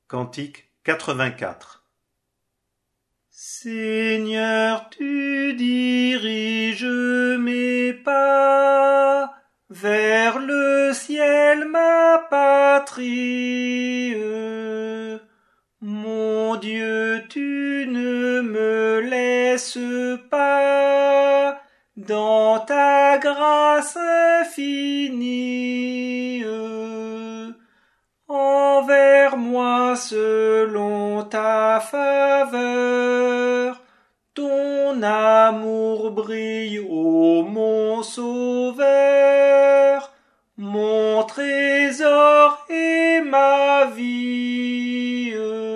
Cantique 84. Seigneur, tu diriges mes pas vers le ciel, ma patrie. Mon Dieu, tu ne me laisses pas dans ta grâce infinie. Envers moi selon ta faveur, ton amour brille, ô mon Sauveur, mon trésor et ma vie.